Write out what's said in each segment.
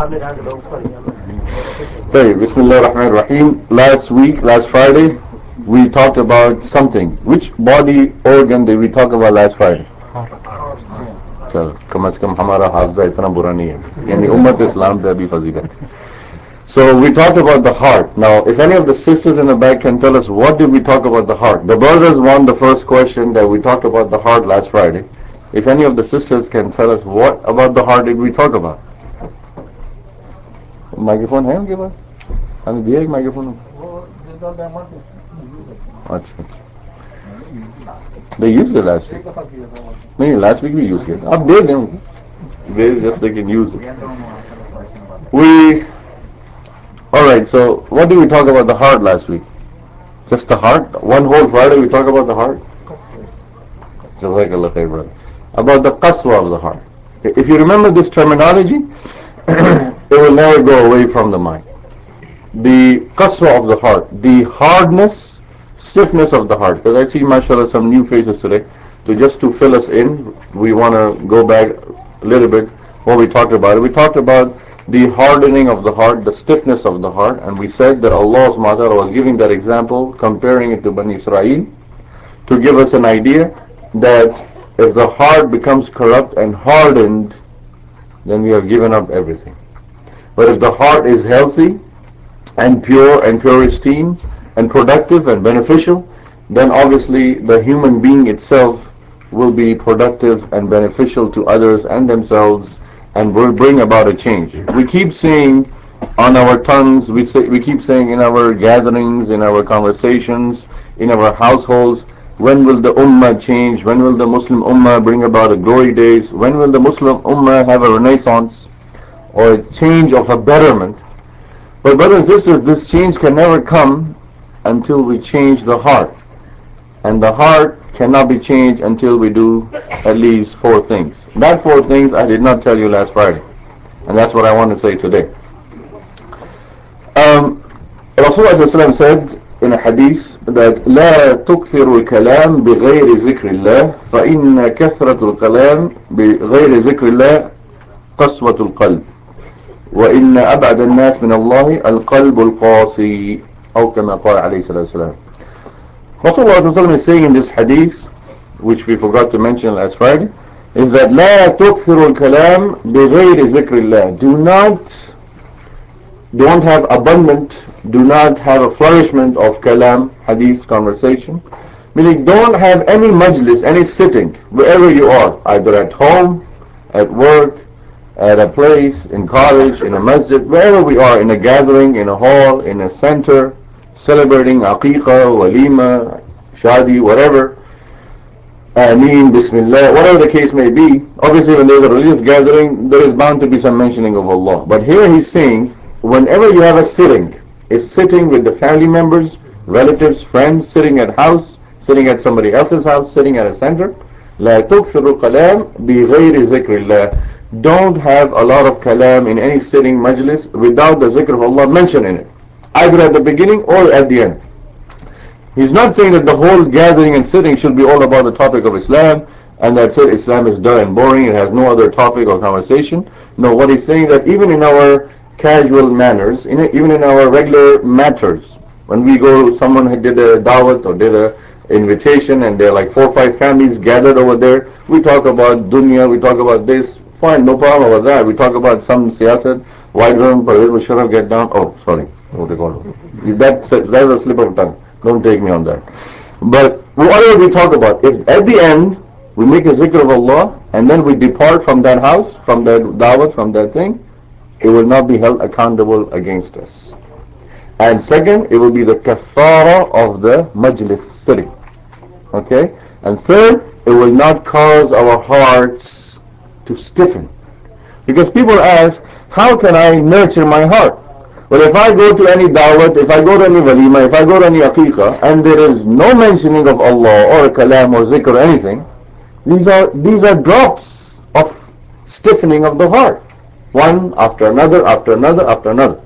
Okay, Bismillah ar-Rahman ar-Rahim. Last Friday, we talked about something. Which body organ did we talk about last Friday? चलो कम से कम हमारा हाफजा इतना बुरा नहीं है यानी उम्मत इस्लाम पे अभी फजीलत है. So we talked about the heart. Now, if any of the sisters in the back can tell us what did we talk about the heart? The brothers won the first question that we talked about the heart last Friday. If any of the sisters can tell us what about the heart did we talk about? Microphone है उनके पास? हमें दिया एक microphone. अच्छा अच्छा. They used it last week. नहीं last week we used it. अब दे दें उनको. They just they can use it. We alright. So what did we talk about the heart last week? Just the heart. One whole Friday we talk about the heart. Jazakallah khair, brother. About the qaswa of the heart. If you remember this terminology, it will never go away from the mind. The qaswa of the heart, the hardness, stiffness of the heart. Because I see, mashallah, some new faces today. To fill us in, we want to go back a little bit what we talked about. We talked about the hardening of the heart, the stiffness of the heart, and we said that Allah subhanahu wa ta'ala was giving that example, comparing it to Bani Israel, to give us an idea that if the heart becomes corrupt and hardened, then we have given up everything. But if the heart is healthy and pure esteem and productive and beneficial, then obviously the human being itself will be productive and beneficial to others and themselves and will bring about a change. We keep saying on our tongues, we keep saying in our gatherings, in our conversations, in our households, when will the ummah change? When will the Muslim ummah bring about a glory days? When will the Muslim ummah have a renaissance or a change of a betterment? But brothers and sisters, this change can never come until we change the heart. And the heart cannot be changed until we do at least four things. That four things I did not tell you last Friday. And that's what I want to say today. Rasulullah said in a hadith that لا تكثر الكلام بغير ذكر الله فإن كثرة الكلام بغير ذكر الله قسوة القلب وإن أبعد الناس من الله القلب القاسي أو كما قال عليه الصلاة والسلام. Rasulullah is saying in this hadith, which we forgot to mention last Friday, is that لا تكثر الكلام بغير ذكر الله. Don't have abundant, do not have a flourishment of kalam, hadith, conversation. Meaning don't have any majlis, any sitting, wherever you are, either at home, at work, at a place, in college, in a masjid, wherever we are, in a gathering, in a hall, in a center, celebrating aqiqah, walima, shadi, whatever, Ameen, Bismillah, whatever the case may be. Obviously when there's a religious gathering, there is bound to be some mentioning of Allah. But here he's saying, whenever you have a sitting with the family members, relatives, friends, sitting at house, sitting at somebody else's house, sitting at a center, لا تكثر الكلام بغير ذكر الله. Don't have a lot of kalam in any sitting majlis without the zikr of Allah mentioned in it, either at the beginning or at the end. He's not saying that the whole gathering and sitting should be all about the topic of Islam and that's it, Islam is dull and boring, it has no other topic or conversation. No, what he's saying that even in our casual manners, even in our regular matters, when we go, someone did a dawat or did a invitation and there are like 4 or 5 families gathered over there, we talk about dunya, we talk about this, fine, no problem with that. We talk about some siyasat, why doesn't Parvez Musharraf get down? Oh, sorry, what do you call it? That's a slip of tongue. Don't take me on that. But whatever we talk about, if at the end we make a zikr of Allah and then we depart from that house, from that dawat, from that thing, it will not be held accountable against us. And second, it will be the kaffara of the majlis sitting. Okay? And third, it will not cause our hearts to stiffen. Because people ask, how can I nurture my heart? Well, if I go to any dawat, if I go to any walima, if I go to any aqiqah, and there is no mentioning of Allah or kalam or zikr or anything, these are drops of stiffening of the heart. One after another, after another, after another.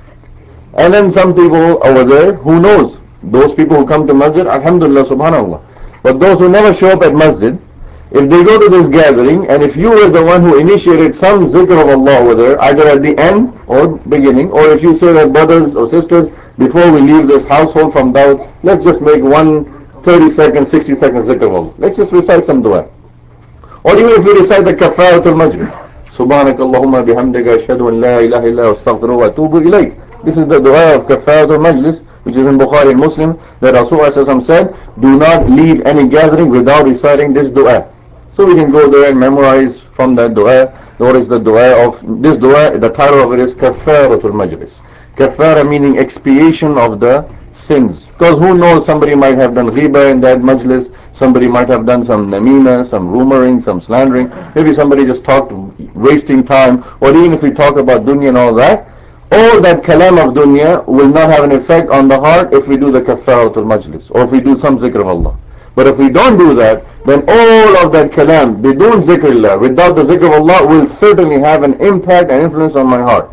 And then some people over there, who knows? Those people who come to masjid, alhamdulillah, subhanallah. But those who never show up at masjid, If they go to this gathering, and if you were the one who initiated some zikr of Allah over there, either at the end or beginning, or if you say that brothers or sisters, before we leave this household from doubt, let's just make one 30-second, 60-second zikr of Allah. Let's just recite some dua. Or even if you recite the kafaratul majlis. Subhanak Allahumma bihamdika ashhadu an la ilaha illa astaghfiruka wa atubu ilayk. This is the dua of kafaratul majlis, which is in Bukhari and Muslim, that Rasulullah said, do not leave any gathering without reciting this dua. So we can go there and memorize from that dua. What is the dua of this dua? The title of it is Kafaratul Majlis. Kafara meaning expiation of the sins. Because who knows, somebody might have done ghiba in that majlis, somebody might have done some namima, some rumoring, some slandering, maybe somebody just talked wasting time, or even if we talk about dunya and all that kalam of dunya will not have an effect on the heart if we do the kafaratul majlis, or if we do some zikr of Allah. But if we don't do that, then all of that kalam, bidun zikrillah, without the zikr of Allah, will certainly have an impact and influence on my heart.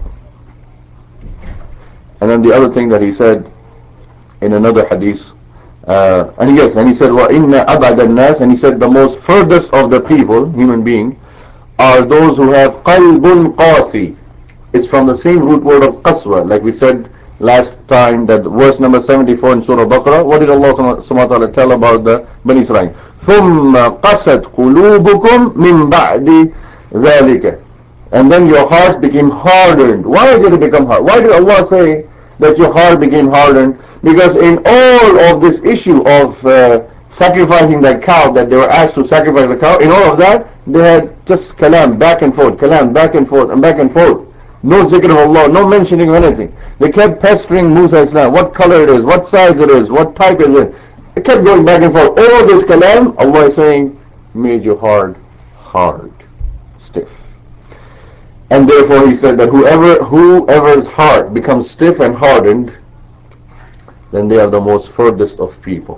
And then the other thing that he said in another hadith, and he said, وَإِنَّ أَبْعَدَ النَّاسِ, and he said the most furthest of the people, human being, are those who have qalbun qasi. It's from the same root word of qaswa, like we said last time, that verse number 74 in Surah Baqarah. What did Allah subhanahu wa ta'ala tell about the Bani Israel? ثُمَّ قَسَتْ قُلُوبُكُمْ مِنْ بَعْدِ ذَلِكَ. And then your hearts became hardened. Why did it become hard? Why did Allah say that your heart became hardened? Because in all of this issue of sacrificing that cow, that they were asked to sacrifice a cow, in all of that, they had just kalam, back and forth, kalam, back and forth, and back and forth. No zikr of Allah, no mentioning of anything. They kept pestering Musa Islam, what color it is, what size it is, what type is it. They kept going back and forth. All this kalam, Allah is saying, made your heart hard, stiff. And therefore he said that whoever's heart becomes stiff and hardened, then they are the most furthest of people.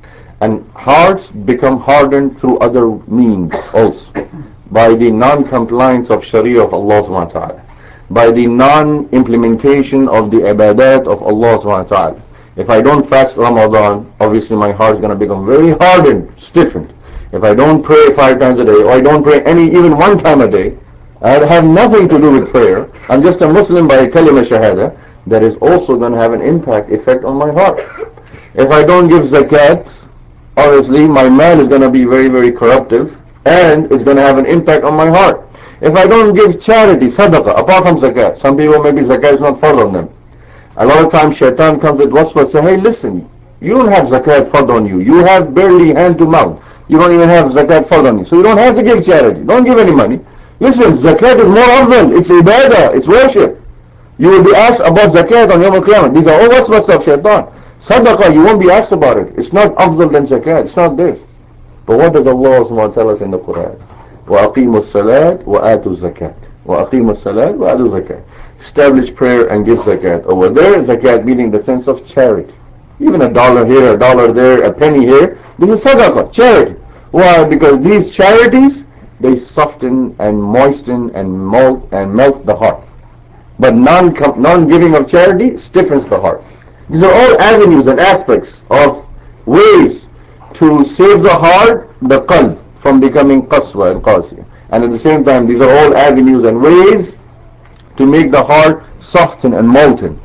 And hearts become hardened through other means also. By the non-compliance of Sharia of Allah subhanahu wa ta'ala. By the non-implementation of the ibadat of Allah subhanahu wa ta'ala. If I don't fast Ramadan, obviously my heart is going to become very hardened, stiffened. If I don't pray 5 times a day, or I don't pray even 1 time a day, I have nothing to do with prayer, I'm just a Muslim by kalima shahada, that is also going to have an effect on my heart. If I don't give zakat, obviously my mal is going to be very, very corruptive, and it's going to have an impact on my heart. If I don't give charity, sadaqah, apart from zakat, some people maybe zakat is not fard on them. A lot of times shaitan comes with waswas, say, hey listen, you don't have zakat fard on you. You have barely hand to mouth. You don't even have zakat fard on you. So you don't have to give charity. Don't give any money. Listen, zakat is more afdal. It's ibadah. It's worship. You will be asked about zakat on Yawm al-Qiyamah. These are all waswas of shaitan. Sadaqah, you won't be asked about it. It's not afdal than zakat. It's not this. But what does Allah subhanahu wa ta'ala tell us in the Quran? وَأَقِيمُوا الصَّلَاةِ وَآتُوا الزَّكَاةِ وَأَقِيمُوا الصَّلَاةِ وَآتُوا الزَّكَاةِ. Establish prayer and give zakat. Over there, zakat meaning the sense of charity. Even $1 here, $1 there, a penny here. This is sadaqah, charity. Why? Because these charities, they soften and moisten and melt the heart. But non-giving of charity stiffens the heart. These are all avenues and aspects of ways to save the heart, the qalb, from becoming qaswa and qasi. And at the same time, these are all avenues and ways to make the heart soften and melted.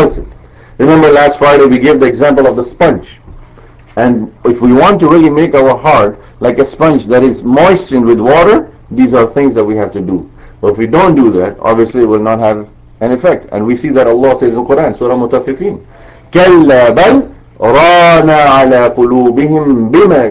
Remember last Friday we gave the example of the sponge. And if we want to really make our heart like a sponge that is moistened with water, these are things that we have to do. But if we don't do that, obviously it will not have an effect. And we see that Allah says in Quran, Surah Mutaffifin, كَلَّا بَلْ رَانَ عَلَى قُلُوبِهِمْ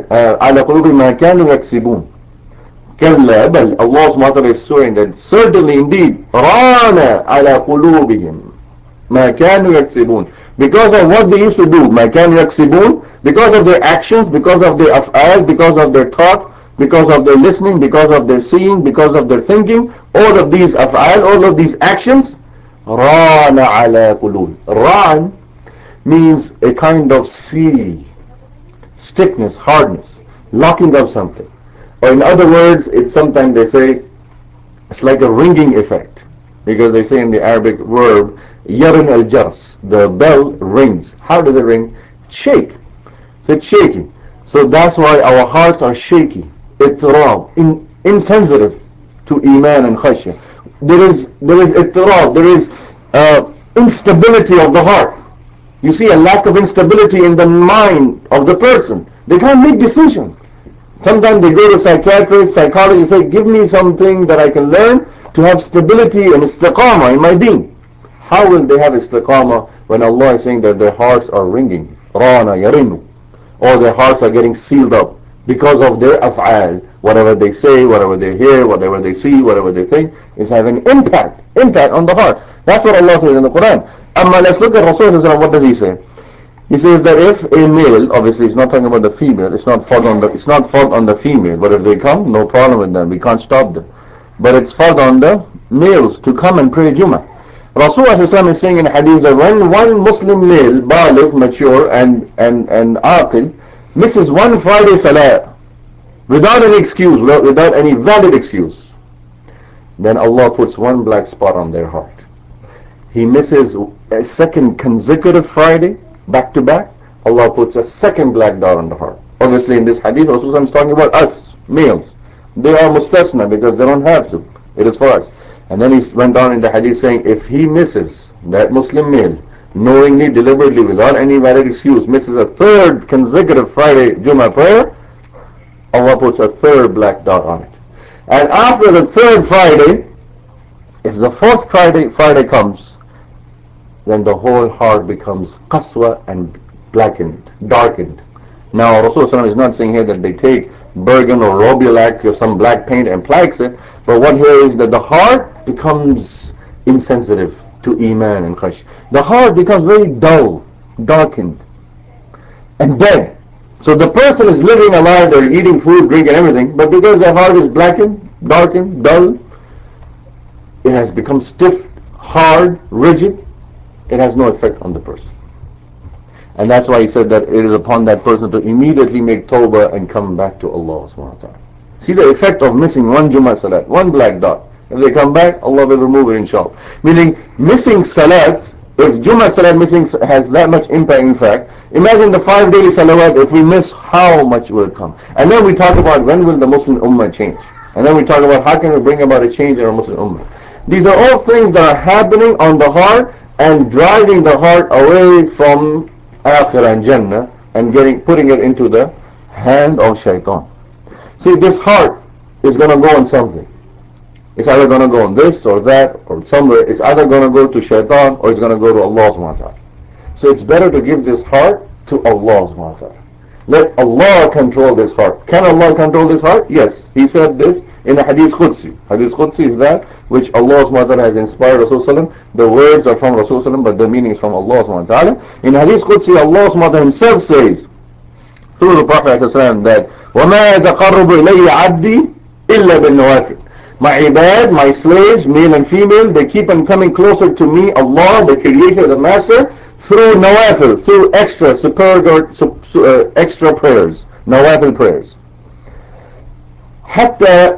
مَا كَانُوا يَكْسِبُونَ. كَلَّا بَلْ, Allah subhanahu wa ta'ala is swearing that certainly indeed رَانَ عَلَى قُلُوبِهِمْ مَا كَانُوا يَكْسِبُونَ. Because of what they used to do, مَا كَانُوا يَكْسِبُونَ, because of their actions, because of their af'al, because of their talk, because of their listening, because of their seeing, because of their thinking, all of these af'al, all of these actions, رَانَ عَلَى قُلُوبِهِمْ. رَان means a kind of seal, stiffness, hardness, locking up something. Or in other words, it's sometimes they say it's like a ringing effect, because they say in the Arabic verb yarn al-jars, the bell rings. How does it ring? Shake. So it's shaking. So that's why our hearts are shaky. ittirab, insensitive to iman and khashya. There is ittirab, there is instability of the heart. You see a lack of instability in the mind of the person. They can't make decisions. Sometimes they go to psychiatrists, psychologists, say, give me something that I can learn to have stability and istiqamah in my deen. How will they have istiqamah when Allah is saying that their hearts are ringing? Rana yarinu. Or their hearts are getting sealed up because of their af'al. Whatever they say, whatever they hear, whatever they see, whatever they think is having impact on the heart. That's what Allah says in the Quran. Amma, let's look at Rasulullah. What does he say? He says that if a male, obviously he's not talking about the female, it's not fault on the female, but if they come, no problem with them, we can't stop them. But it's fault on the males to come and pray Jummah. Rasulullah is saying in hadith that when one Muslim male, baligh, mature and aqil, misses one Friday salah without any excuse, without any valid excuse, then Allah puts one black spot on their heart. He misses a second consecutive Friday, back to back, Allah puts a second black dot on the heart. Obviously in this hadith, Rasulullah is talking about us, males. They are mustasna because they don't have to. It is for us. And then he went on in the hadith saying, if he misses, that Muslim male, knowingly, deliberately, without any valid excuse, misses a third consecutive Friday Jummah prayer, Allah puts a third black dot on it. And after the third Friday, if the fourth Friday comes, then the whole heart becomes qaswa and blackened, darkened. Now Rasulullah is not saying here that they take Bergen or Robilac or some black paint and plaques it, but what here is that the heart becomes insensitive to iman and khash. The heart becomes very dull, darkened, and dead. So the person is living alive, they're eating food, drinking everything, but because their heart is blackened, darkened, dull, it has become stiff, hard, rigid, it has no effect on the person. And that's why he said that it is upon that person to immediately make tawbah and come back to Allah subhanahu wa ta'ala. See the effect of missing one Jummah salat, one black dot. If they come back, Allah will remove it inshallah. Meaning missing salat, if Jummah salat missing has that much impact, in fact, imagine the 5 daily salawat, if we miss, how much will come. And then we talk about when will the Muslim ummah change. And then we talk about how can we bring about a change in our Muslim ummah. These are all things that are happening on the heart and driving the heart away from Akhirah and Jannah and putting it into the hand of Shaitan. See, this heart is going to go on something. It's either going to go on this or that or somewhere. It's either going to go to Shaitan or it's going to go to Allah subhanahu wa ta'ala. So it's better to give this heart to Allah subhanahu wa ta'ala. Let Allah control this heart. Can Allah control this heart? Yes. He said this in the Hadith Qudsi. Hadith Qudsi is that which Allah subhanahu wa ta'ala has inspired Rasulullah. The words are from Rasulullah, but the meaning is from Allah subhanahu wa ta'ala. In Hadith Qudsi, Allah subhanahu wa ta'ala himself says through the Prophet that وَمَا يَتَقَرَّبُ إِلَيَّ عَبْدِي إِلَّا بِالنَّوَافِلِ. My ibad, my slaves, male and female, they keep on coming closer to me, Allah, the Creator, the Master, through nawafil, through extra prayers, nawafil prayers. Hatta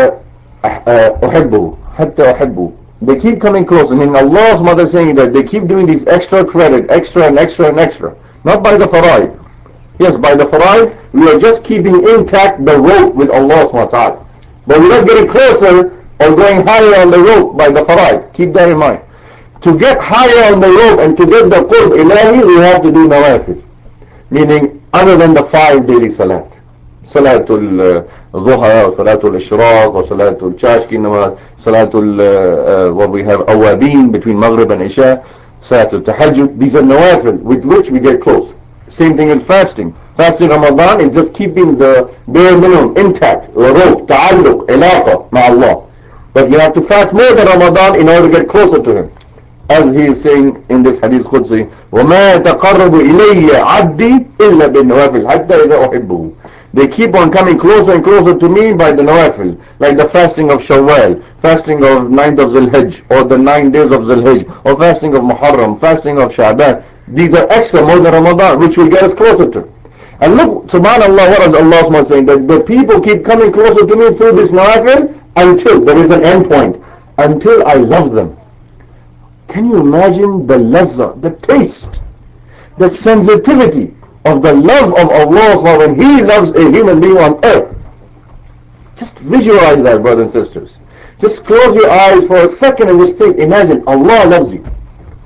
uhibbu. They keep coming closer. Meaning Allah's mother saying that they keep doing these extra credit, extra and extra and extra. Not by the faraid. Yes, by the faraid, we are just keeping intact the rope with Allah subhanahu wa ta'ala. But we're not getting closer or going higher on the rope by the faraid. Keep that in mind. To get higher on the rope and to get the qurb ilahi, we have to do nawafil. Meaning, other than the 5 daily salat. Salatul Dhuha, or Salatul Ishraq, or Salatul Chashki namaz, Salatul, what we have, Awabin, between Maghrib and Isha, Salatul Tahajjud. These are nawafil with which we get close. Same thing in fasting. Fasting Ramadan is just keeping the bare minimum intact, rope, ta'alluq, ilaqa, ma'Allah. But you have to fast more than Ramadan in order to get closer to Him. As he is saying in this Hadith Qudsi, وَمَا يَتَقَرَّبُ إِلَيَّ عَبْدِي إِلَّا بِالنَّوَافِلِ حَتَّى إِذَا أُحِبُّهُ. They keep on coming closer and closer to me by the nawafil, like the fasting of Shawwal, fasting of 9th of Zul-Hijj, or the 9 days of Zul-Hijj, or fasting of Muharram, fasting of Sha'ban. These are extra more than Ramadan, which will get us closer to. And look, subhanAllah, what is Allah saying? That the people keep coming closer to me through this nawafil until there is an end point, until I love them. Can you imagine the lazza, the taste, the sensitivity of the love of Allah when He loves a human being on earth? Just visualize that, brothers and sisters. Just close your eyes for a second and just think, imagine Allah loves you.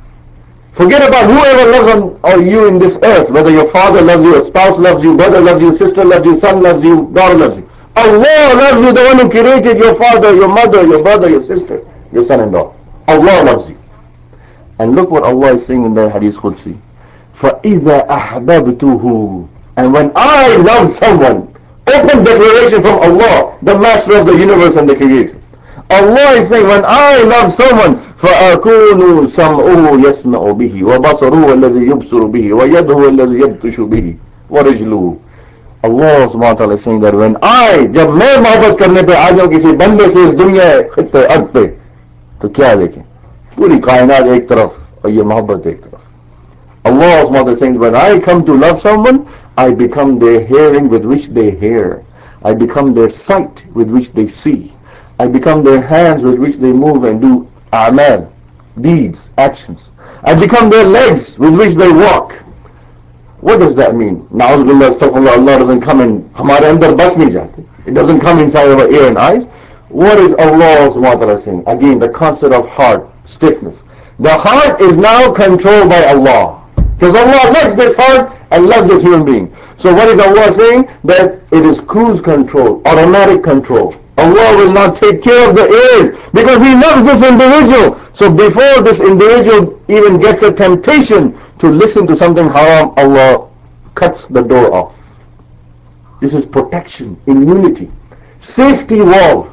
Forget about whoever loves you in this earth, whether your father loves you, a spouse loves you, brother loves you, sister loves you, son loves you, daughter loves you. Allah loves you, the one who created your father, your mother, your brother, your sister, your son-in-law. Allah loves you. And look what Allah is saying in the Hadith Qudsi. فَإِذَا أَحْبَبْتُهُ. And when I love someone, open declaration from Allah, the master of the universe and the creator. Allah is saying, when I love someone, فَأَكُونُ سَمْعُهُ يَسْمَعُ بِهِ وَبَصَرُهُ الَّذِي يُبْصِرُ بِهِ وَيَدْهُ الَّذِي يَبْطِشُ بِهِ وَرِجْلُهُ. Allah subhanahu wa ta'ala is saying that when जब मैं मोहब्बत करने पे आ जाऊं किसी बंदे से इस दुनिया खित्ते अर्थ पे, तो क्या देखें, पूरी कायनात एक तरफ और ये मोहब्बत एक तरफ. Allah subhanahu wa ta'ala is saying, when I come to love someone, I become their hearing with which they hear. I become their sight with which they see. I become their hands with which they move and do a'mal, deeds, actions. I become their legs with which they walk. What does that mean? Na'uzubillah, astaghfirullah, Allah doesn't come in, hamare andar bas nahi jate. It doesn't come inside our ear and eyes. What is Allah subhanahu wa ta'ala saying? Again, the concept of heart, stiffness. The heart is now controlled by Allah. Because Allah loves this heart and loves this human being. So what is Allah saying? That it is cruise control, automatic control. Allah will not take care of the ears because He loves this individual. So before this individual even gets a temptation to listen to something haram, Allah cuts the door off. This is protection, immunity, safety wall.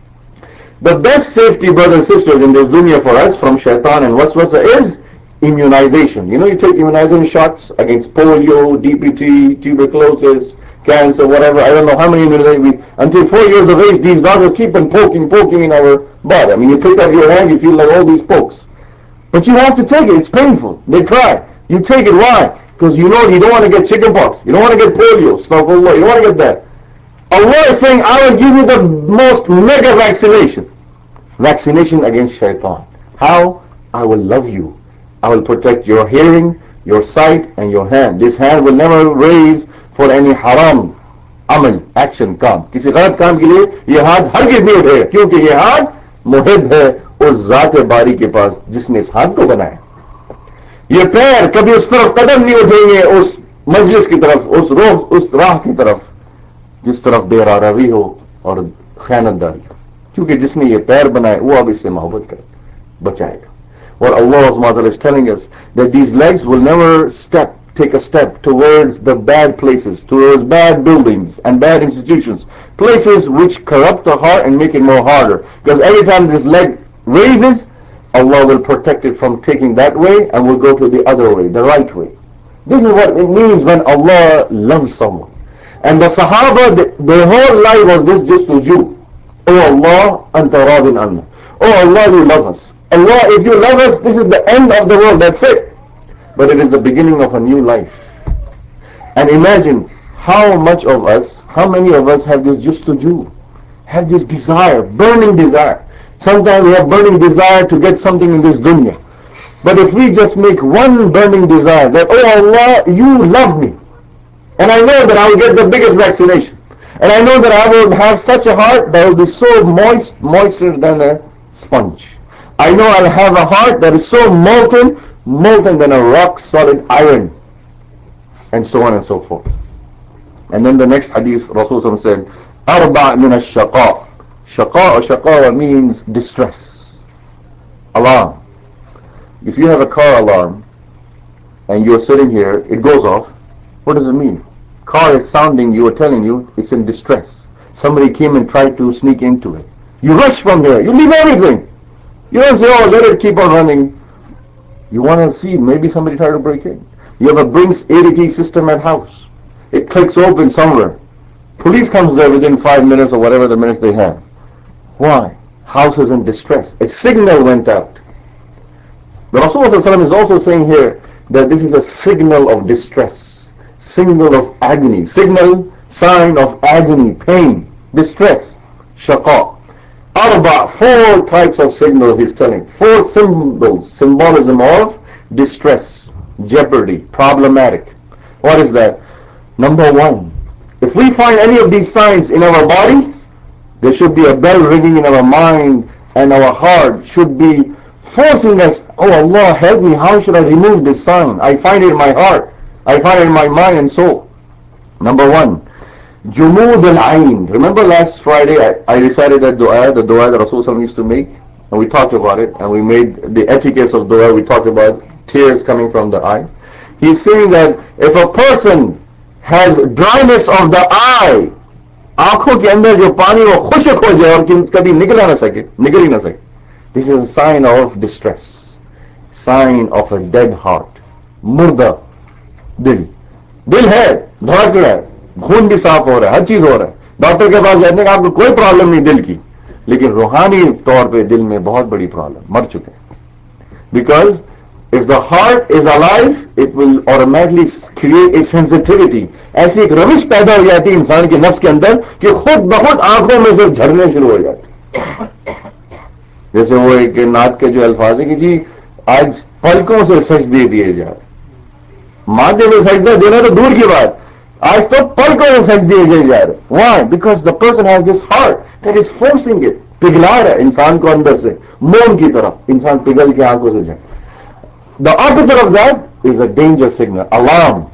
The best safety, brothers and sisters, in this dunya for us from shaitan and waswasa is immunization. You know, you take immunization shots against polio, DPT, tuberculosis, cancer, whatever. I don't know how many immunizations. Until 4 years of age, these doctors keep on poking in our body. I mean, you pick up your hand, you feel like all these pokes. But you have to take it. It's painful. They cry. You take it. Why? Because you know you don't want to get chickenpox. You don't want to get polio. Astaghfirullah. You don't want to get that. Allah is saying, I will give you the most mega vaccination. Vaccination against shaitan. How? I will love you. I will protect your hearing, your sight, and your hand. This hand will never raise for any haram amal, action, काम. किसी गलत काम के लिए ये हाथ हरगिज़ नहीं उठेगा, क्योंकि ये हाथ मुहिब है उस ज़ात बारी के पास जिसने इस हाथ को बनाया. ये पैर कभी उस तरफ कदम नहीं उठेंगे, उस मजलिस की तरफ, उस राह की तरफ जिस तरफ बेरारवी हो और खयानतदारी हो, क्योंकि जिसने ये पैर बनाए वो अब इससे मोहब्बत कर बचाएगा. What Allah subhanahu wa ta'ala is telling us, that these legs will never take a step towards the bad places, towards bad buildings and bad institutions, places which corrupt the heart and make it more harder. Because every time this leg raises, Allah will protect it from taking that way and will go to the other way, the right way. This is what it means when Allah loves someone. And the Sahaba, their whole life was this just to you. Oh Allah, anta radin anna. Oh Allah, you love us. Allah, if you love us, this is the end of the world, that's it. But it is the beginning of a new life. And imagine how much of us, how many of us have this just to do, have this desire, burning desire. Sometimes we have burning desire to get something in this dunya. But if we just make one burning desire that, oh Allah, you love me, and I know that I will get the biggest vaccination, and I know that I will have such a heart that will be so moister than a sponge. I know I'll have a heart that is so molten than a rock solid iron, and so on and so forth. And then the next hadith, Rasulullah said, Arba' min ash-shaqa. Shaqa or shaqawa means distress. Alarm. If you have a car alarm and you're sitting here, it goes off. What does it mean? Car is sounding you or telling you it's in distress. Somebody came and tried to sneak into it. You rush from here. You leave everything. You don't say, oh, let it keep on running. You want to see, maybe somebody tried to break in. You have a Brinks ADT system at house. It clicks open somewhere. Police comes there within 5 minutes or whatever the minutes they have. Why? House is in distress. A signal went out. The Rasulullah is also saying here that this is a signal of distress, signal of agony, sign of agony, pain, distress, shaqa. Arba, 4 types of signals he's telling. 4 symbolism of distress, jeopardy, problematic. What is that? Number 1, if we find any of these signs in our body, There should be a bell ringing in our mind, and our heart should be forcing us, oh Allah, help me, how should I remove this sign? I find it in my heart, I find it in my mind and soul. Number one, Jumud al-Ain. Remember last Friday I recited that dua, the dua that Rasulullah used to make? And we talked about it, and we made the etiquettes of dua. We talked about tears coming from the eyes. He's saying that if a person has dryness of the eye, आंखों के अंदर जो पानी वो खुशक हो जाए और कभी निकला ना सके, निकल ही ना सके, this is a sign of distress, sign of a dead heart, मुर्दा दिल. दिल है, धड़क रहा है, खून भी साफ हो रहा है, हर चीज हो रहा है, डॉक्टर के पास जाने का आपको कोई प्रॉब्लम नहीं दिल की, लेकिन रूहानी तौर पे दिल में बहुत बड़ी प्रॉब्लम, मर चुके हैं. Because if the heart is alive, it will automatically create a sensitivity. ऐसी एक रविश पैदा हो जाती है इंसान के नफ्स के अंदर कि खुद बहुत आंखों में से झरने शुरू हो जाते. जैसे वो एक नात के जो अल्फाज है कि जी आज पलकों से सजदे दिए जा रहे, माथे से सजदा देना तो दूर की बात, आज तो पलकों से सजदे दिए जा रहे. Why? Because the person has this heart that is forcing it. पिघला रहा है इंसान को अंदर से, मोम की तरह इंसान पिघल के आंखों से जाए. The opposite of that is a danger signal, alarm.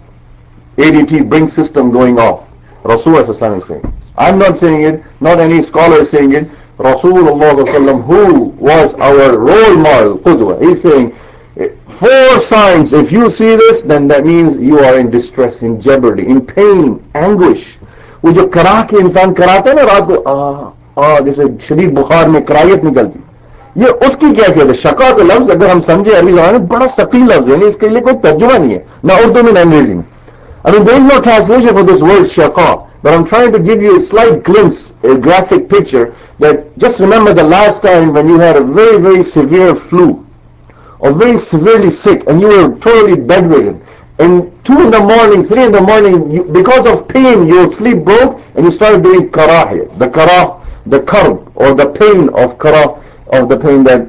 ADT bring system going off. Rasulullah is saying. I'm not saying it, not any scholar is saying it. Rasulullah, who was our role model, Qudwa, he's saying, four signs, if you see this, then that means you are in distress, in jeopardy, in pain, anguish. वो जो करा के इंसान कराता है ना रात को, जैसे शदीद बुखार में करायत निकलती, ये उसकी कैफियत है. शका का लफ्ज अगर हम समझे अरबी ज़बान में बड़ा सकील लफ्ज है, इसके लिए कोई तर्जुमा नहीं है, ना उर्दू में ना अंग्रेजी में. I mean, there is no translation for this word shaqa, but I'm trying to give you a slight glimpse, a graphic picture, that just remember the last time when you had a very, very severe flu, or very severely sick, and you were totally bedridden, and 2 in the morning, 3 in the morning, because of pain, your sleep broke, and you started doing karah, the karb, or the pain of karah, of the pain that,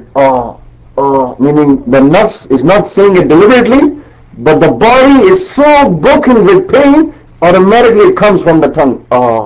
meaning the nafs is not saying it deliberately, but the body is so broken with pain, automatically it comes from the tongue.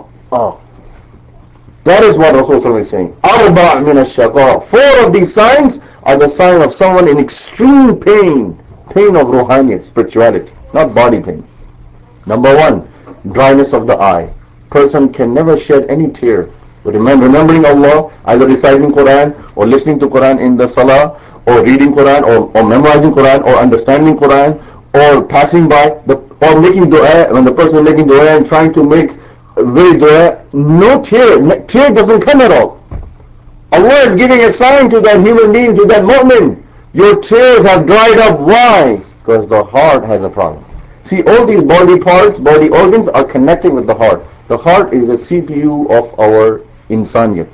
That is what Rasulullah is saying. Arba' min ash-shaqa. 4 of these signs are the sign of someone in extreme pain. Pain of ruhaniyat, spirituality, not body pain. Number 1, dryness of the eye. Person can never shed any tear. Remembering Allah, either reciting Quran or listening to Quran in the salah, or reading Quran, or memorizing Quran, or understanding Quran, or passing by, or making dua, when the person is making dua and trying to make very dua, no tear doesn't come at all. Allah is giving a sign to that human being, to that mu'min. Your tears have dried up. Why? Because the heart has a problem. See, all these body parts, body organs are connected with the heart. The heart is the CPU of our insaniyat.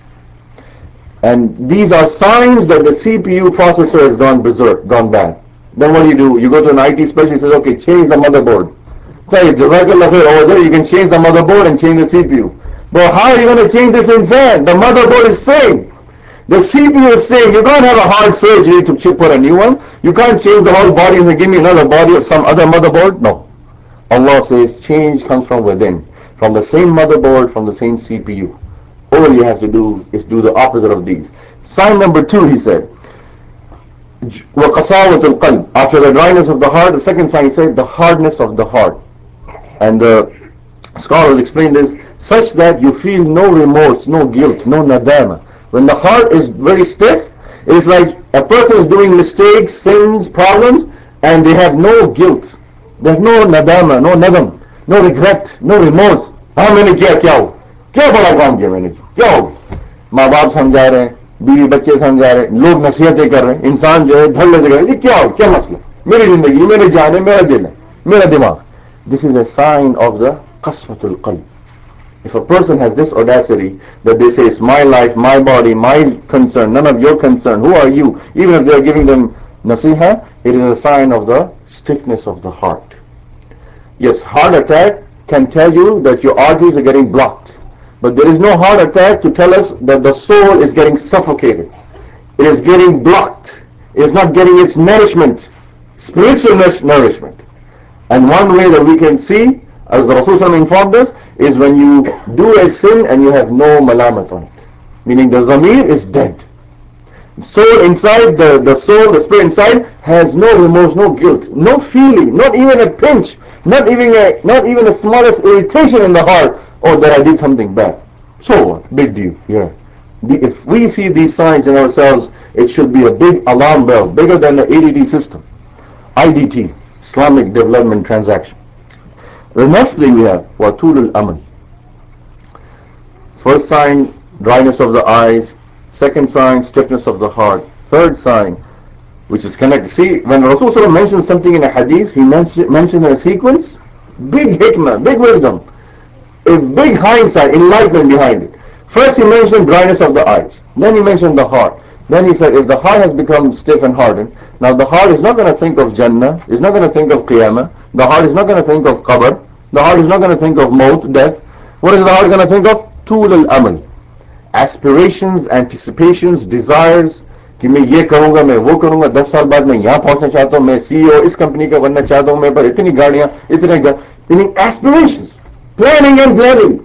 And these are signs that the CPU processor has gone berserk, gone bad. Then what do? You go to an IT specialist and says, okay, change the motherboard. Tell you, Jazakallah khair, over there you can change the motherboard and change the CPU. But how are you going to change this insan? The motherboard is same. The CPU is saying, you can't have a heart surgery to put a new one. You can't change the whole body and give me another body of some other motherboard. No. Allah says change comes from within. From the same motherboard, from the same CPU. All you have to do is do the opposite of these. Sign number 2, he said, وَقَسَاوَةُ الْقَلْبِ. After the dryness of the heart, the second sign he said, the hardness of the heart. And the scholars explain this, such that you feel no remorse, no guilt, no nadama. When the heart is very stiff, it is like a person is doing mistakes, sins, problems, and they have no guilt. There's no nadama, no nadam, no regret, no remorse. हाँ मैंने किया, क्या हो, क्या बड़ा काम किया मैंने, क्या हो. माँ बाप समझा रहे हैं, बीवी बच्चे समझा रहे हैं, लोग नसीहतें कर रहे हैं, इंसान जो है धरने से कह रहे हैं, क्या हो, क्या मसला, मेरी जिंदगी, मेरी जान है, मेरा दिल है, मेरा दिमाग. This is a sign of the qaswatul qalb. If a person has this audacity that they say it's my life, my body, my concern, none of your concern, who are you? Even if they are giving them nasiha, it is a sign of the stiffness of the heart. Yes, heart attack can tell you that your arteries are getting blocked. But there is no heart attack to tell us that the soul is getting suffocated. It is getting blocked. It is not getting its nourishment, spiritual nourishment. And one way that we can see as the Rasul informed us, is when you do a sin and you have no malamat on it. Meaning the zamir is dead. Soul inside, the soul, the spirit inside has no remorse, no guilt, no feeling, not even a pinch, not even the smallest irritation in the heart, oh, that I did something bad. So what? Big deal. Yeah. If we see these signs in ourselves, it should be a big alarm bell, bigger than the ADT system. IDT, Islamic Development Transaction. The next thing we have, Watul al-Amal. First sign, dryness of the eyes. Second sign, stiffness of the heart. Third sign, which is connected. See, when Rasulullah mentions something in a hadith, he mentioned in a sequence, big hikmah, big wisdom, a big hindsight, enlightenment behind it. First he mentioned dryness of the eyes. Then he mentioned the heart. Then he said, if the heart has become stiff and hardened, now the heart is not going to think of Jannah, is not going to think of Qiyamah, the heart is not going to think of Qabr, the heart is not going to think of Maut, death. What is the heart going to think of? Tul al-Amal. Aspirations, anticipations, desires, कि मैं ये करूंगा, मैं वो करूंगा, 10 साल बाद मैं यहाँ पहुंचना चाहता हूँ, मैं CEO इस कंपनी का बनना चाहता हूँ, मेरे पास इतनी गाड़ियां, इतने meaning aspirations, planning and planning.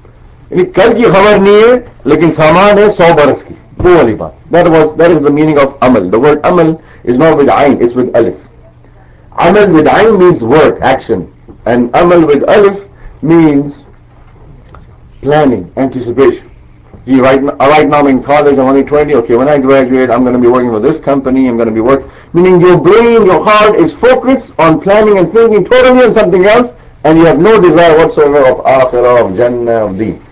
कल की खबर नहीं है लेकिन सामान है 100 बरस की, वो वाली बात. That is the meaning of amal. The word amal is not with ayn, it's with alif. Amal with ayn means work, action, and amal with alif means planning, anticipation. Gee, right now I'm in college, I'm only 20, okay, when I graduate I'm going to be working for this company, I'm going to be working, meaning your brain, your heart is focused on planning and thinking totally on something else, and you have no desire whatsoever of akhirah, of jannah, of deen.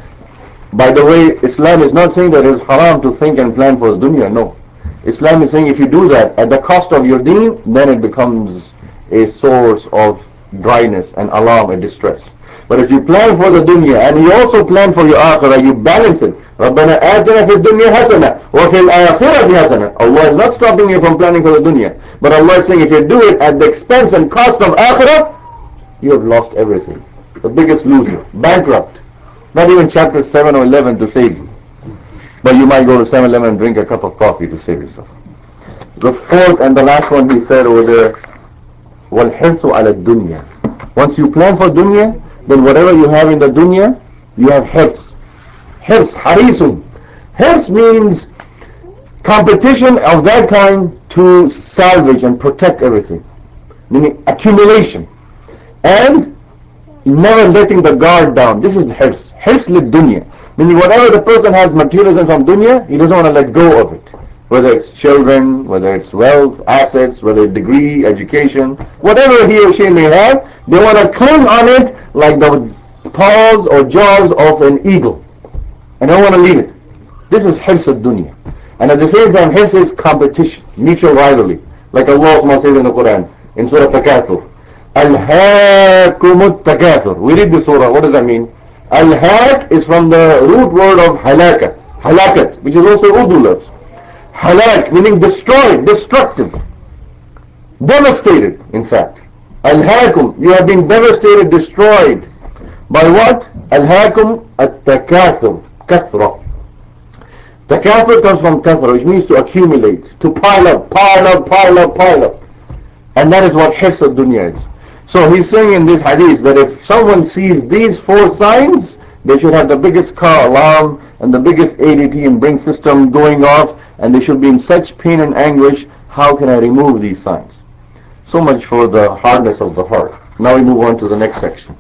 By the way, Islam is not saying that it is haram to think and plan for the dunya, no. Islam is saying if you do that at the cost of your deen, then it becomes a source of dryness and alarm and distress. But if you plan for the dunya and you also plan for your akhirah, you balance it. رَبَّنَا آتِنَا فِي الدُّنْيَا حَسَنَةً وَفِي الْآخِرَةِ حَسَنَةً. Allah is not stopping you from planning for the dunya. But Allah is saying if you do it at the expense and cost of akhirah, you have lost everything. The biggest loser, bankrupt. Not even chapter 7 or 11 to save you. But you might go to 7-Eleven and drink a cup of coffee to save yourself. The fourth and the last one he said over there, وَالْحِرْصُ عَلَى الدُّنْيَا. Once you plan for dunya, then whatever you have in the dunya, you have hirs. Hirs, harisun. Hirs means competition of that kind to salvage and protect everything. Meaning accumulation. And never letting the guard down. This is hirs. Hirs lid dunya. Meaning whatever the person has materialism from dunya, he doesn't want to let go of it. Whether it's children, whether it's wealth, assets, whether it's degree, education, whatever he or she may have, they want to cling on it like the paws or jaws of an eagle. And don't want to leave it. This is hirs ad dunya. And at the same time, hirs is competition, mutual rivalry. Like Allah says in the Quran, in Surah Takathur. Al-Hakumut Takathur. We read the surah. What does that mean? Al-Hak is from the root word of halaka, halakat, which is also Urdu loves. Halak meaning destroyed, destructive, devastated, in fact. Al-Hakum, you have been devastated, destroyed. By what? Al-Hakum at-Takathur, kathra. Takathur comes from kathra, which means to accumulate, to pile up, pile up, pile up, pile up. And that is what hirs ad dunya is. So he's saying in this hadith that if someone sees these 4 signs, they should have the biggest car alarm and the biggest ADT and bring system going off, and they should be in such pain and anguish. How can I remove these signs? So much for the hardness of the heart. Now we move on to the next section.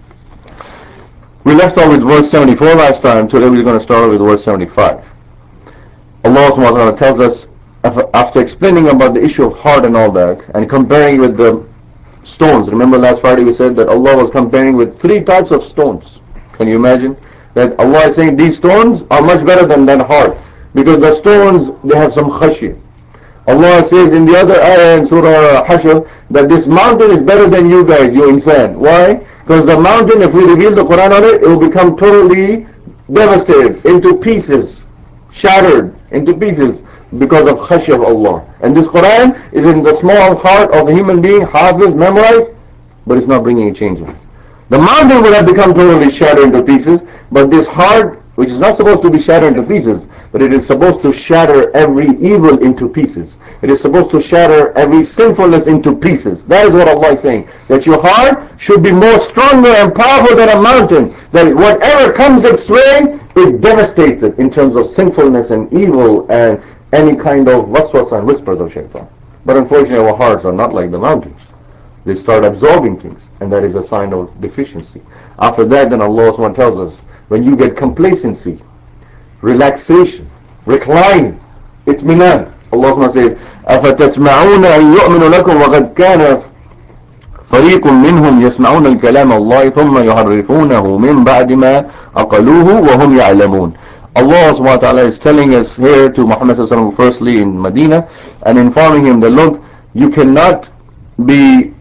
We left off with verse 74 last time. Today we're going to start with verse 75. Allah subhanahu wa ta'ala tells us, after explaining about the issue of heart and all that, and comparing with the stones. Remember last Friday we said that Allah was comparing with 3 types of stones. Can you imagine? That Allah is saying these stones are much better than that heart. Because the stones, they have some khashiyah. Allah says in the other ayah in Surah Hashr that this mountain is better than you guys, you insan. Why? Because the mountain, if we reveal the Quran on it, it will become totally devastated, into pieces, shattered into pieces, because of khashya of Allah. And this Quran is in the small heart of a human being, hafiz, memorized, but it's not bringing a change in it. The mountain would have become totally shattered into pieces, but this heart which is not supposed to be shattered into pieces, but it is supposed to shatter every evil into pieces. It is supposed to shatter every sinfulness into pieces. That is what Allah is saying. That your heart should be more stronger and powerful than a mountain. That whatever comes its way, it devastates it in terms of sinfulness and evil and any kind of waswasa and whispers of shaitan. But unfortunately our hearts are not like the mountains. They start absorbing things, and that is a sign of deficiency. After that, then Allah SWT tells us, when you get complacency, relaxation, recline, itminan, Allah SWT says, أَفَتَتْمَعُونَ أَن يُؤْمِنُوا لَكُمْ وَقَدْ كَانَ فريق منهم يسمعون الكلام الله ثم يحرفونه من بعد ما أقلوه وهم يعلمون. Allah subhanahu wa ta'ala is telling us here to Muhammad firstly in Medina and informing him that look, you cannot be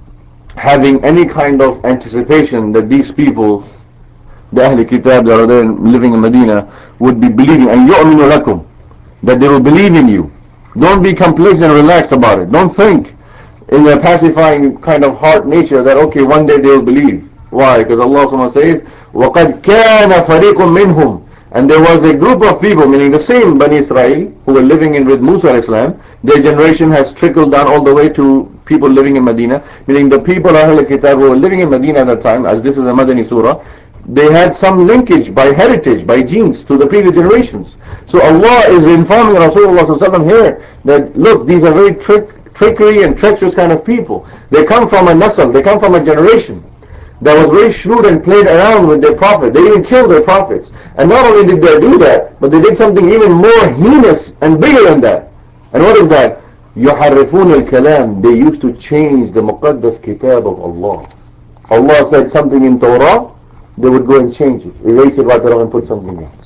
having any kind of anticipation that these people, the Ahl Kitab that are there living in Medina, would be believing, and يُؤْمِنُ لَكُمْ, that they will believe in you. Don't be complacent and relaxed about it. Don't think in a pacifying kind of heart nature that okay, one day they will believe. Why? Because Allah says, وَقَدْ كَانَ فَرِيقٌ مِّنْهُمْ, and there was a group of people, meaning the same Bani Israel, who were living in with Musa Islam. Their generation has trickled down all the way to people living in Medina, meaning the people of Ahl Kitab who were living in Medina at that time, as this is a Madani surah, they had some linkage by heritage, by genes to the previous generations. So Allah is informing Rasulullah here that look, these are very trickery and treacherous kind of people. They come from a nasl, they come from a generation that was very shrewd and played around with their prophet. They even killed their prophets. And not only did they do that, but they did something even more heinous and bigger than that. And what is that? يُحَرِّفُونَ الْكَلَامِ. They used to change the muqaddas kitab of Allah. Allah said something in Torah, they would go and change it, erase it right around and put something else.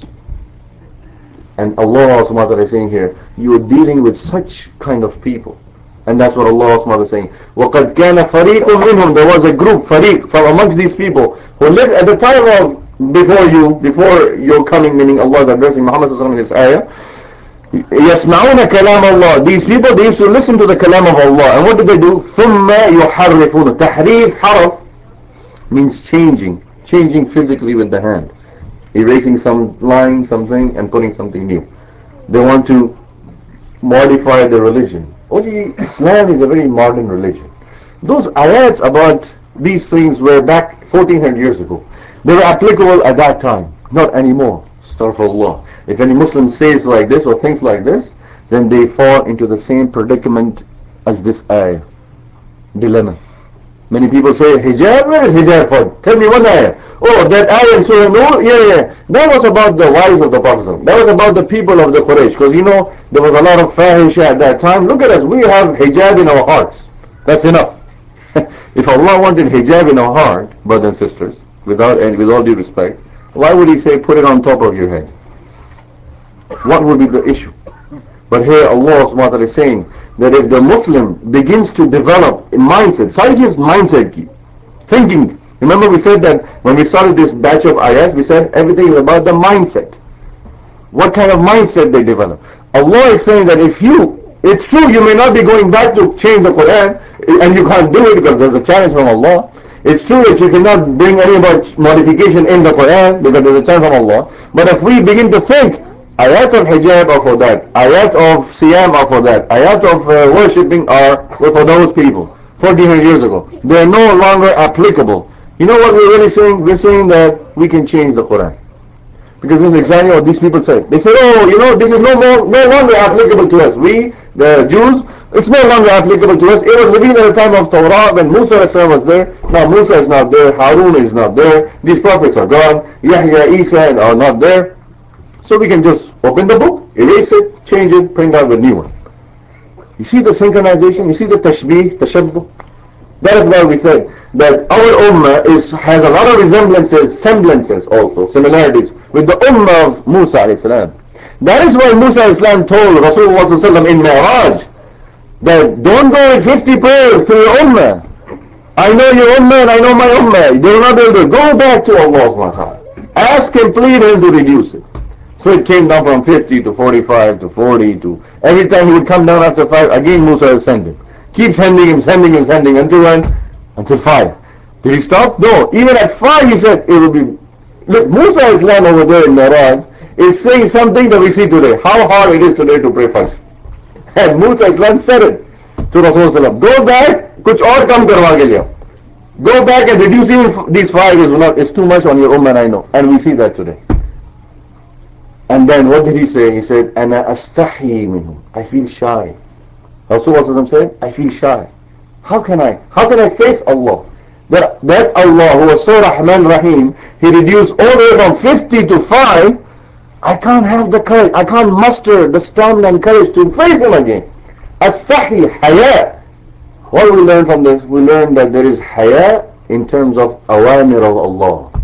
And Allah subhanahu wa ta'ala is saying here, you are dealing with such kind of people. And that's what Allah subhanahu wa ta'ala is saying. وَقَدْ كَانَ فَرِيقٌ مِّنْهُمْ. There was a group, fariq, from amongst these people who lived at the time of before your coming, meaning Allah is addressing Muhammad in this ayah. يَسْمَعُونَ كَلَامَ Allah. These people, they used to listen to the kalam of Allah. And what did they do? ثُمَّ يُحَرِّفُونَ. Tahrif, haraf, means changing physically with the hand. Erasing some line, something, and putting something new. They want to modify the religion. Only Islam is a very modern religion. Those ayats about these things were back 1400 years ago. They were applicable at that time, not anymore. Astaghfirullah. If any Muslim says like this or thinks like this, then they fall into the same predicament as this ayah. Dilemma. Many people say, hijab, where is hijab for? Tell me one ayah. Oh, that ayah in Surah Nur? Yeah. That was about the wives of the Prophet. That was about the people of the Quraysh. Because you know, there was a lot of fahisha at that time. Look at us, we have hijab in our hearts. That's enough. If Allah wanted hijab in our heart, brothers and sisters, with all due respect, why would He say, put it on top of your head? What would be the issue? But here Allah subhanahu wa ta'ala is saying that if the Muslim begins to develop a mindset, scientist mindset, thinking. Remember we said that when we started this batch of ayahs, we said everything is about the mindset. What kind of mindset they develop. Allah is saying that it's true you may not be going back to change the Quran, and you can't do it because there's a challenge from Allah. It's true that you cannot bring any modification in the Quran because there's a challenge from Allah. But if we begin to think, ayat of hijab are for that, ayat of siyam are for that, ayat of worshipping are for those people 1400 years ago. They're no longer applicable. You know what we're really saying? We're saying that we can change the Quran. Because this is exactly what these people said. They said, oh, you know, this is no longer applicable to us. We, the Jews, it's no longer applicable to us. It was revealed at the time of Torah when Musa was there. Now Musa is not there. Harun is not there. These prophets are gone. Yahya, Isa are not there. So we can just open the book, erase it, change it, print out a new one. You see the synchronization? You see the tashbih, tashabbuh? That is why we said that our ummah has a lot of semblances also, similarities with the ummah of Musa alayhi salam. That is why Musa alayhi salam told Rasulullah in Mi'raj that don't go with 50 prayers to your ummah. I know your ummah and I know my ummah. They will not be able to go back to Allah subhanahu wa ta'ala. Ask Him, plead Him to reduce it. So it came down from 50 to 45 to 40 to every time he would come down after 5, again Musa would send him. Keep sending him until when? Until 5. Did he stop? No. Even at 5 he said it will be Look, Musa Islam over there in Miraj is saying something that we see today. How hard it is today to pray Fajr. And Musa Islam said it to Rasulullah. Go back, kuch aur kam karwa ke liya. Go back and reduce even these 5 is not, it's too much on your ummah, I know. And we see that today. And then what did he say? He said, Ana astahi minhum. I feel shy. Rasulullah said, I feel shy. How can I face Allah? That Allah who was so Rahman Rahim, He reduced all the way from 50 to 5. I can't have the courage, I can't muster the stamina and courage to face Him again. Astahi, haya. What do we learn from this? We learn that there is haya in terms of awamir of Allah.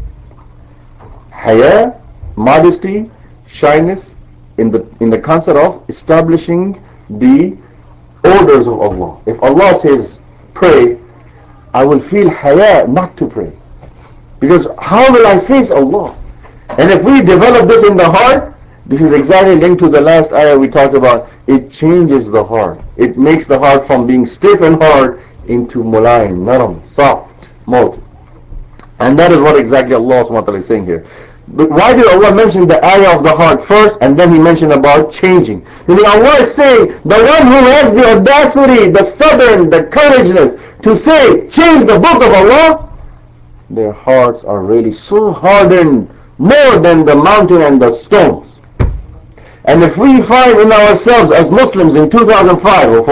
Haya, modesty, shyness in the concept of establishing the orders of Allah. If Allah says pray, I will feel haya not to pray. Because how will I face Allah? And if we develop this in the heart, this is exactly linked to the last ayah we talked about. It changes the heart. It makes the heart from being stiff and hard into mulaim, naram, soft, mode. And that is what exactly Allah subhanahu wa ta'ala is saying here. But why did Allah mention the ayah of the heart first and then He mentioned about changing? Meaning Allah is saying the one who has the audacity, the stubborn, the courageousness to say, change the book of Allah, their hearts are really so hardened, more than the mountain and the stones. And if we find in ourselves as Muslims in 2005 or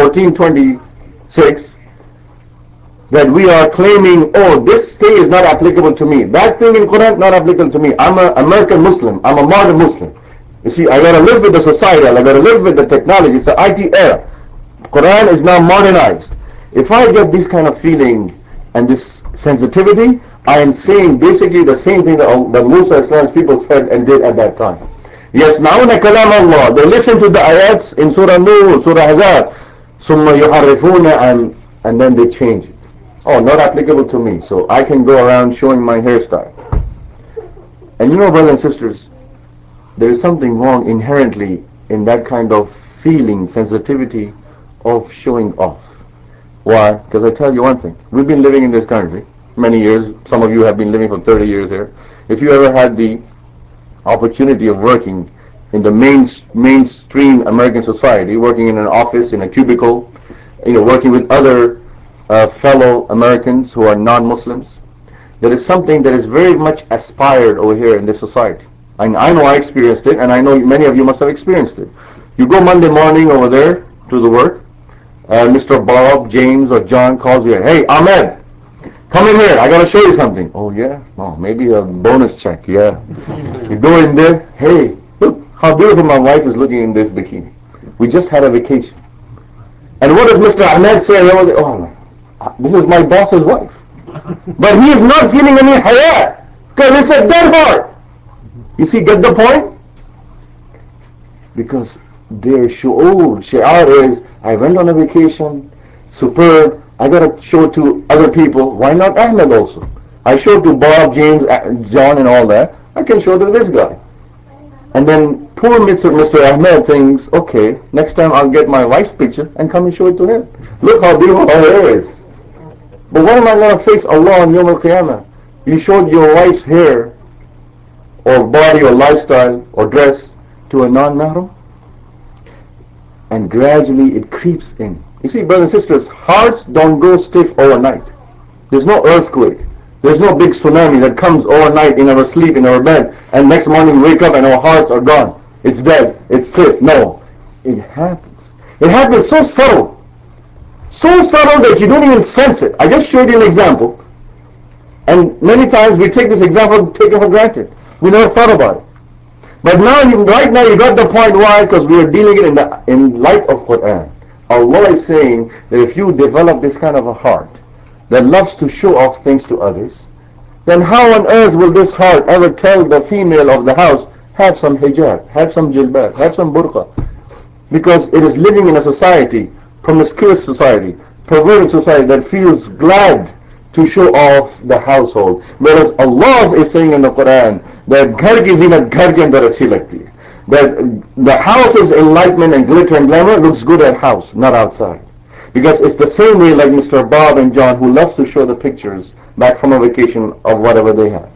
1426 that we are claiming, oh, this thing is not applicable to me, that thing in Quran not applicable to me, I'm an American Muslim, I'm a modern Muslim. You see, I gotta live with the society, I gotta live with the technology, it's the IT era. Quran is now modernized. If I get this kind of feeling and this sensitivity, I am saying basically the same thing that Musa Islam's people said and did at that time. يسمعون كلام Allah. They listen to the ayats in Surah Nur, Surah Hazar. ثم يحرفون and then they change it. Oh, not applicable to me. So I can go around showing my hairstyle. And you know, brothers and sisters, there is something wrong inherently in that kind of feeling, sensitivity of showing off. Why? Because I tell you one thing. We've been living in this country many years. Some of you have been living for 30 years here. If you ever had the opportunity of working in the mainstream American society, working in an office, in a cubicle, working with other fellow Americans who are non-Muslims, there is something that is very much aspired over here in this society. And I know I experienced it, and I know many of you must have experienced it. You go Monday morning over there to the work, Mr. Bob, James, or John calls you, hey, Ahmed, come in here, I got to show you something. Oh, yeah? Oh, maybe a bonus check, yeah. You go in there, hey, look how beautiful my wife is looking in this bikini. We just had a vacation. And what does Mr. Ahmed say? Oh, this is my boss's wife. But he is not feeling any haya, because it's a dead heart. You see, get the point? Because their shi'ar is, I went on a vacation, superb, I got to show it to other people. Why not Ahmed also? I showed to Bob, James, John and all that. I can show it to this guy. And then poor Mr. Ahmed thinks, okay, next time I'll get my wife's picture and come and show it to him. Look how beautiful her hair is. But why am I going to face Allah on Yawm al-Qiyamah? You showed your wife's hair or body or lifestyle or dress to a non-mahram, and gradually it creeps in. You see, brothers and sisters, hearts don't go stiff overnight. There's no earthquake. There's no big tsunami that comes overnight in our sleep, in our bed, and next morning we wake up and our hearts are gone. It's dead. It's stiff. No. It happens. It happens so subtle. So subtle that you don't even sense it. I just showed you an example. And many times we take this example taken for granted. We never thought about it. But now, right now, you got the point. Why? Because we are dealing it in light of Quran. Allah is saying that if you develop this kind of a heart that loves to show off things to others, then how on earth will this heart ever tell the female of the house, have some hijab, have some jilbab, have some burqa? Because it is living in a society, promiscuous society, perverted society that feels glad to show off the household. Whereas Allah is saying in the Quran that ghar ki zinat ghar ke andar achhi lagti hai. That the house's enlightenment and glitter and glamour looks good at house, not outside. Because it's the same way like Mr. Bob and John who loves to show the pictures back from a vacation of whatever they have.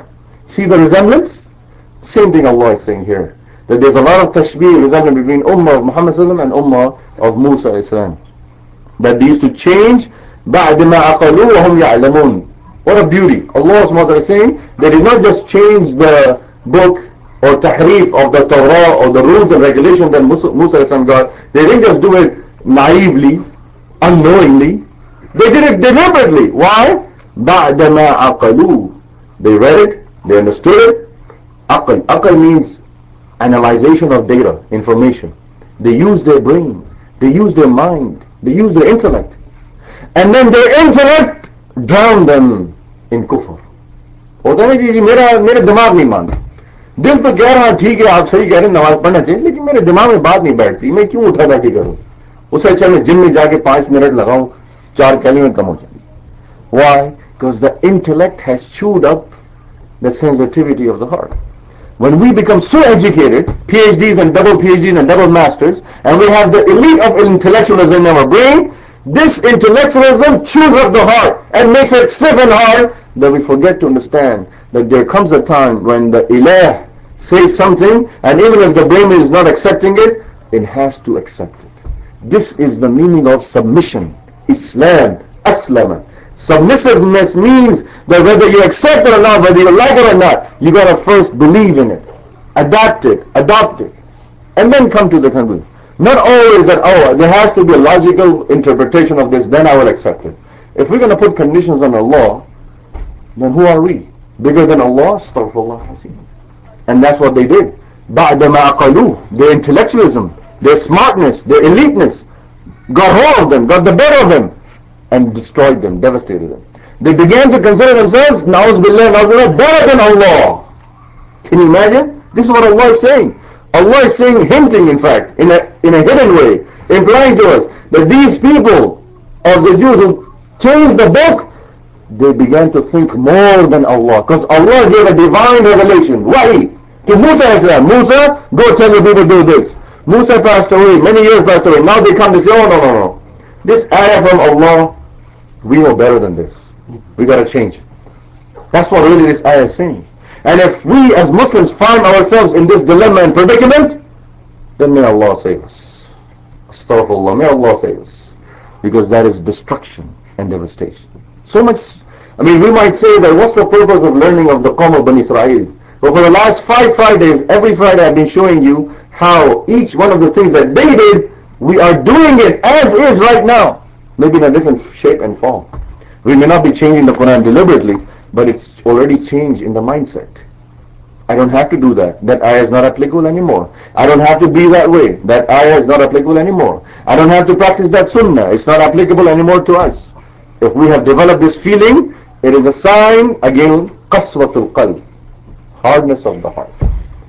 See the resemblance? Same thing Allah is saying here. That there's a lot of tashbih resemblance between Ummah of Muhammad and Ummah of Musa Islam. That they used to change بعد ما عقلوا وهم يعلمون. What a beauty. Allah SWT is saying they did not just change the book or tahrif of the Torah or the rules and regulations that Musa got. They didn't just do it naively, unknowingly. They did it deliberately. Why? بعد ما عقلوا. They read it, they understood it. Aql. Aql means analyzation of data, information. They use their brain, they use their mind, they use their intellect. And then their intellect drowned them in kufr. होता है जी मेरा दिमाग नहीं मानता. दिल तो कह रहा ठीक है आप सही कह रहे हैं नमाज पढ़ना चाहिए लेकिन मेरे दिमाग में बात नहीं बैठती. मैं क्यों उठा बैठी करूं? उससे अच्छा मैं जिम में जाके 5 मिनट लगाऊं, 4 कलमे कम हो जाएंगी. Why? Because the intellect has chewed up the sensitivity of the heart. When we become so educated, PhDs and double PhDs and double masters, and we have the elite of intellectualism in our brain, this intellectualism chews up the heart and makes it stiff and hard that we forget to understand that there comes a time when the ilah says something and even if the brain is not accepting it, it has to accept it. This is the meaning of submission. Islam, aslama. Submissiveness means that whether you accept it or not, whether you like it or not, you gotta first believe in it, adapt it, adopt it, and then come to the conclusion. Not always that, oh, there has to be a logical interpretation of this, then I will accept it. If we're gonna put conditions on Allah, then who are we? Bigger than Allah? Astaghfirullah. And that's what they did. بعد ما عقلوا, their intellectualism, their smartness, their eliteness, got hold of them, got the better of them, and destroyed them, devastated them. They began to consider themselves, na'uz billah, better than Allah. Can you imagine? This is what Allah is saying. Allah is saying, hinting in fact, in a hidden way, implying to us that these people of the Jews who changed the book, they began to think more than Allah. Because Allah gave a divine revelation, wahi, to Musa. Musa, go tell the people to do this. Musa passed away, many years passed away. Now they come to say, oh no. This ayah from Allah, we know better than this. We got to change it. That's what really this ayah is saying. And if we as Muslims find ourselves in this dilemma and predicament, then may Allah save us. Astaghfirullah, may Allah save us. Because that is destruction and devastation. So much, we might say that what's the purpose of learning of the Qawm of Bani Israel? But for the last 5 Fridays, every Friday I've been showing you how each one of the things that they did, we are doing it as is right now. Maybe in a different shape and form. We may not be changing the Quran deliberately, but it's already changed in the mindset. I don't have to do that. That ayah is not applicable anymore. I don't have to be that way. That ayah is not applicable anymore. I don't have to practice that sunnah. It's not applicable anymore to us. If we have developed this feeling, it is a sign, again, qaswatul qalb, hardness of the heart.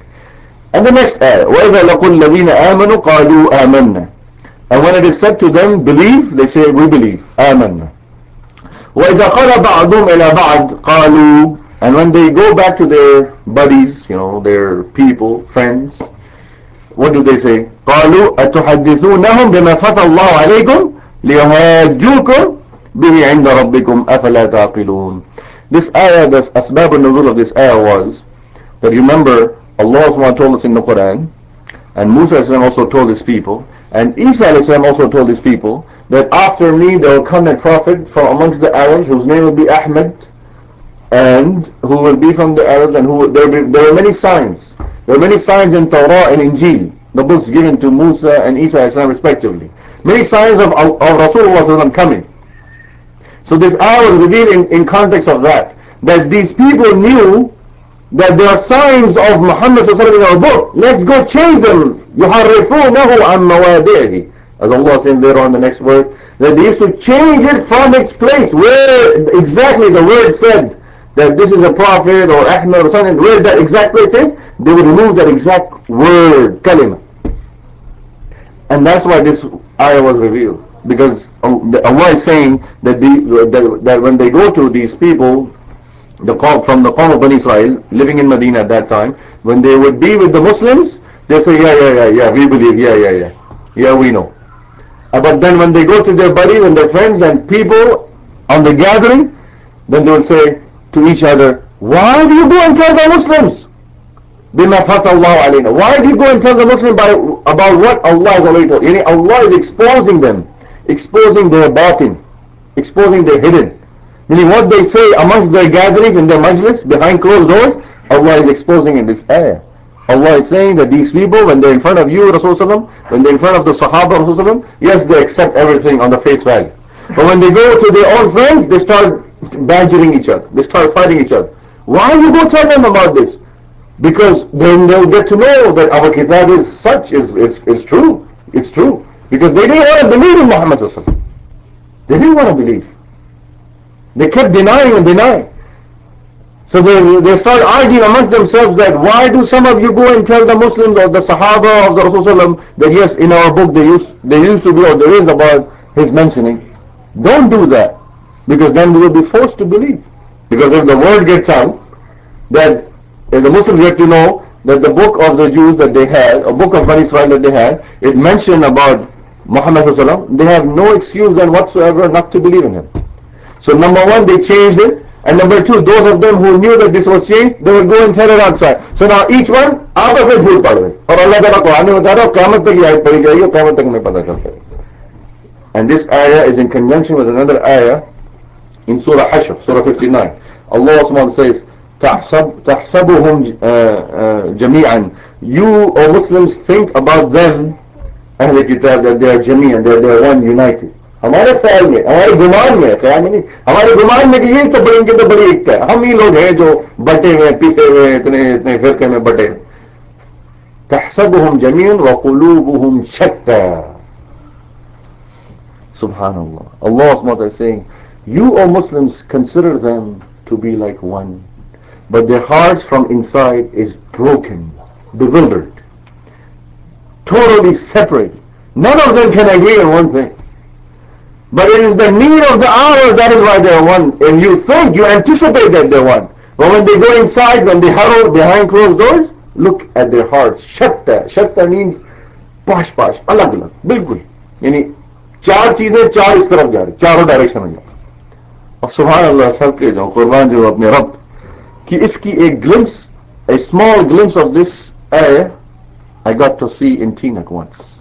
And the next ayah, وَإِذَا لَقُوا الَّذِينَ آمَنُوا قَالُوا آمَنَّا. And when it is said to them, believe, they say, we believe. آمَنَّا. وَإِذَا قَالَ بَعْضُهُمْ إِلَى بَعْضٍ قَالُوا. And when they go back to their buddies, their people, friends, what do they say? قَالُوا أَتُحَدِّثُونَهُمْ بِمَا فَتَى اللَّهُ عَلَيْكُمْ لِيُحَاجُّوكُمْ بِهِ عِنْدَ رَبِّكُمْ أَفَلَا تَعْقِلُونَ. This ayah, the asbab al-nuzul of this ayah was that, remember, Allah told us in the Quran, and Musa also told his people, and Isa also told his people, that after me there will come a prophet from amongst the Arabs whose name will be Ahmed, and who will be from the Arabs, and there are many signs. There are many signs in Torah and Injil, the books given to Musa and Isa respectively. Many signs of Rasulullah coming. So this ayah was revealed in context of that these people knew that there are signs of Muhammad in our book. Let's go change them. يُحَرِّفُونَهُ عَنْ مَوَادِعِهِ. As Allah says later on the next verse, that they used to change it from its place, where exactly the word said that this is a prophet or Ahmed or something, where that exact place is, they would remove that exact word, kalima. And that's why this ayah was revealed. Because Allah is saying that when they go to these people, from the Qawm of Bani Israel, living in Medina at that time, when they would be with the Muslims, they say, yeah, we believe, yeah, we know. But then when they go to their buddies and their friends and people on the gathering, then they will say to each other, Why do you go and tell the Muslims? بِمَا فَتَى اللَّهُ عَلَيْنَا. Why do you go and tell the Muslim about what Allah has already told? Yani Allah is exposing them, exposing their batin, exposing their hidden. Meaning what they say amongst their gatherings in their majlis, behind closed doors, Allah is exposing in this ayah. Allah is saying that these people, when they're in front of you, Rasulullah, when they're in front of the Sahaba, Rasulullah, yes, they accept everything on the face value. But when they go to their own friends, they start badgering each other. They start fighting each other. Why you go tell them about this? Because then they'll get to know that our kitab is such, is true. It's true. Because they didn't want to believe in Muhammad. They didn't want to believe. They kept denying and denying. So they start arguing amongst themselves that why do some of you go and tell the Muslims or the Sahaba of the Rasulullah that yes, in our book they used to be, or there is about his mentioning. Don't do that. Because then we will be forced to believe. Because if the word gets out, that if the Muslims get to know that the book of the Jews that they had, a book of Bani Israel that they had, it mentioned about Muhammad sallallahu, they have no excuse then whatsoever not to believe in him. So number one, they changed it. And number two, those of them who knew that this was changed, they would go and tell it outside. So now each one, आपस में झूठ पड़ गए. और अल्लाह ताला कुरान में बता रहा है क़यामत तक ये आयत पढ़ी जाएगी और क़यामत तक हमें पता चलता है. And this ayah is in conjunction with another ayah in Surah Hashr, Surah 59. Allah subhanahu wa ta'ala says, تحسبهم جميعا. You, O Muslims, think about them, Ahl Kitab, that they are jami'an, they are one, united. हमारे ख्याल में, हमारे गुमान में, ख्याल में नहीं, हमारे गुमान में कि ये तो बड़ी इनके तो बड़ी एकता है. हम ही लोग हैं जो बटे हुए, पिसे हुए, इतने इतने फिरके में बटे. تحسبهم جميعا وقلوبهم شتى. Subhanallah. Allah subhanahu wa ta'ala is saying, you, O Muslims, consider them to be like one, but their hearts from inside is broken, bewildered, totally separate. None of them can agree on one thing. But it is the need of the hour, that is why they are one. And you think, you anticipate that they're one. But when they go inside, when they huddle behind closed doors, look at their hearts. Shatta. Shatta means पाश पाश, अलग अलग, बिल्कुल. यानी चार चीजें चार इस तरफ जा रही, चारों डायरेक्शन में जा. और सुभान अल्लाह, सब के जाओ कुर्बान जो अपने रब कि इसकी एक glimpse, a small glimpse of this ayah I got to see in Teaneck once.